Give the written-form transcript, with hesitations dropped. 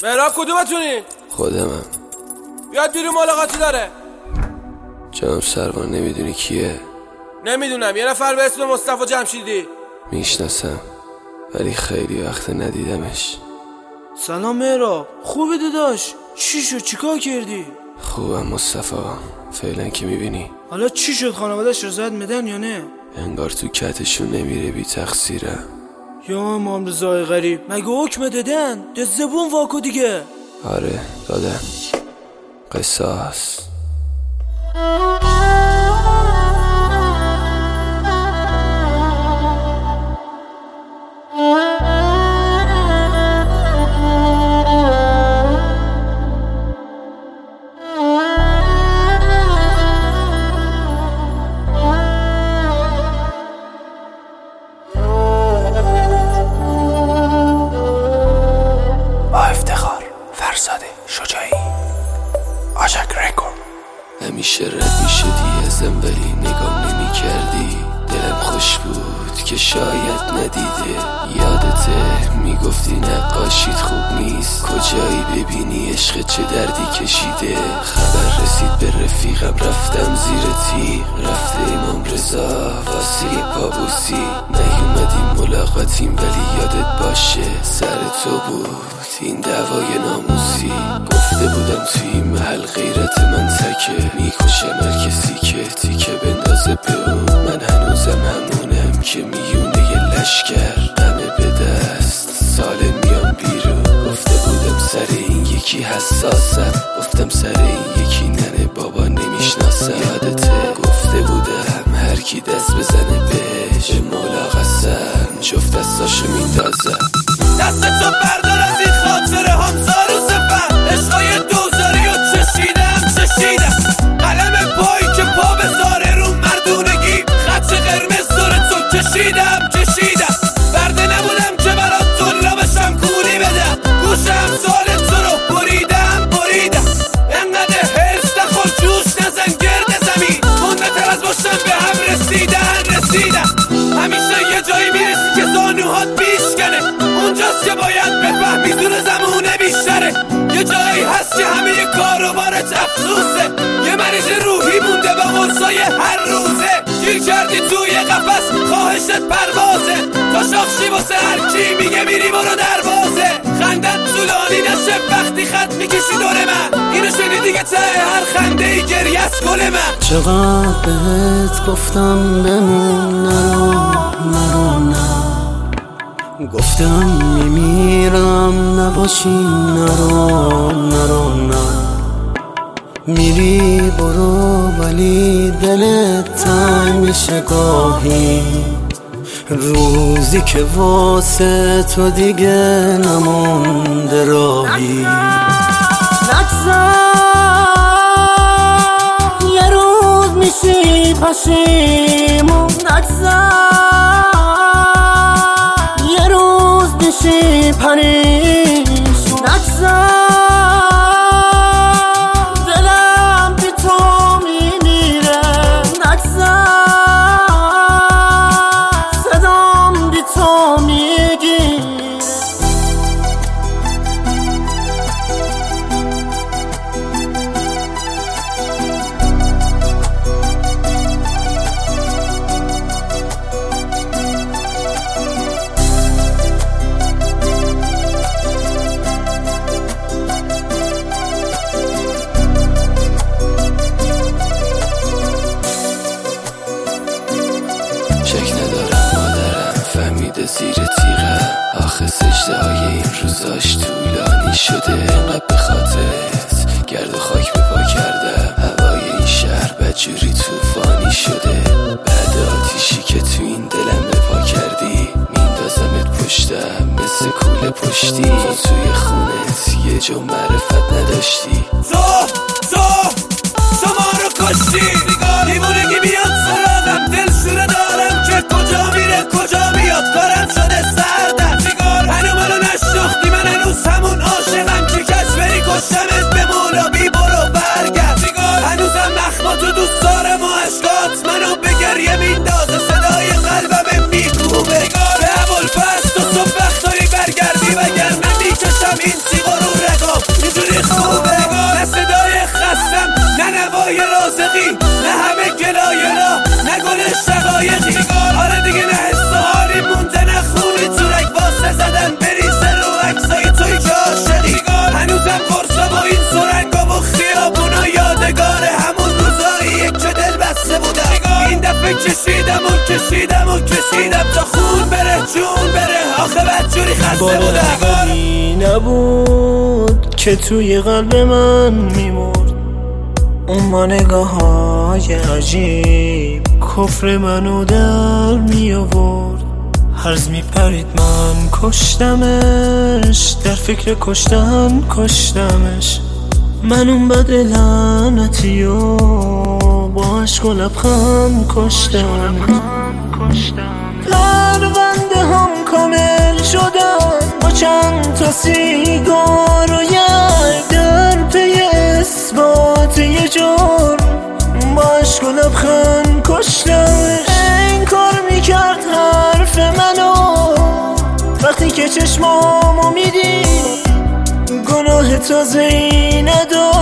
مهراب کدومتونی؟ خودمم. بیاد بیرون، ملاقاتی داره. جناب سروان نمیدونی کیه؟ نمیدونم، یه نفر به اسم مصطفی جمشیدی. میشناسم ولی خیلی وقت ندیدمش. سلام مهراب، خوبی داداش؟ چی شد؟ چیکار کردی؟ خوبم مصطفی، فعلا که میبینی. حالا چی شد؟ خانواده‌اش رضایت میدن یا نه؟ انگار تو کتشون نمیره، بی تقصیرم. یا امام رضای غریب، مگه حکم دادن؟ ده زبون واکو دیگه. آره دادن. قصاص. همیشه رد میشدی ازم ولی نگام نمی کردی. دلم خوش بود که شاید ندیده. یادته میگفتی نقاشیت خوب نیست، کجایی ببینی عشق چه دردی کشیده. خبر رسید به رفیقم، رفتم زیر تیغ. رفته امام رضا واسه پابوسی. نیومدیم ملاقاتیم ولی یادت باشه سر تو بود این دعوای ناموسی. گفته بودم توی این محل غیرت منطقه، میکشه هر کسی که تیکه بندازه به اون. من هنوزم همونم که میونه یه لشکر، دمه به دست سال میام بیرون. گفته بودم سر این یکی حساسم، گفتم سر این یکی ننه بابا نمیشناسم. یادته گفته بودم هر کی دست بزنه بهش به مولا قسم جفت دستاشو میندازم. دست تو بردار از این خاطره همسار و سفر، عشقای دوزاری و چشیدم قلم پایی که پا بذاره رو مردونگی. خط قرمز داره تو کشیدم برده نبودم که برات دلا بشم کولی بدم. گوشم سال تو رو بریدم انقدر حرص نخور جوش نزن گرد زمین. مونده تر از باشم به هم رسیدم. همیشه یه جایی میرسی که زانوهات بیشکنه، اونجاست که باید بفهمی زور زمونه بیشتره. یه جایی هست که همه کاروبارت افسوسه، یه مریض روحی مونده با قرصای هر روزه. گیر کردی توی قفس خواهشت پروازه، تا شاخشی واسه هر کی میگه میری برو دروازه. خندت طولانی نشه وقتی خط میکشی دور من، اینو شنیدی که ته هر خنده ای گریه از گل من. چقدر بهت گفتم بمون نرو گفتم میمیرم نباشی نرو میری برو ولی دلت تنگ میشه گاهی. روزی که واسه تو دیگه نمونده راهی. نگذار یه روز میشی پشیمون، نگذار یه روز میشی پریشون، نگذار دلم بی تو میمیره، نگذار صدام بی تو میگیره. فهمیده زیر تیغم، آخه سجده های این روزاش طولانی شده. انقدر به خاطرت گرد و خاک به پا کردم. هوای این شهر بدجوری طوفانی شده. بعد آتیشی که تو این دلم به پا کردی، میندازمت پشتم مثل کوله پشتی. تو توی خونت یه جو معرفت نداشتی. تو ما رو کشتی. دیوونگی بیاد سراغم، دل شوره دارم که کجا میره کجا میاد. کارم شده سردم هنو منو نشناختی، من هنوز همون عاشقم که کش بری کشتمت به مولا بی برو برگرد. هنوزم مخماتو دوست دارم و عشقات منو به گریه میندازه، صدای قلبم میکوبه به ابوالفضل. تو صبح وقت داری برگردی وگرنه میکشم این سیغا رو رگ بره جون بره آخه بدجوری خسته بودم باری نبود که توی قلب من میمرد اون با نگاه های عجیب کفر منو در می آورد هرز می پرید من کشتمش در فکر کشتمش من اون بد لعنتی و با عشق و لبخند کشتم پرونده هم کامل شدن با چند تا سیگار و یک در پی اثبات یه جرم با عشق و لبخند کشتمش این کار میکرد حرف منو وقتی که چشمامو میدی گناه تازه‌ای نداشت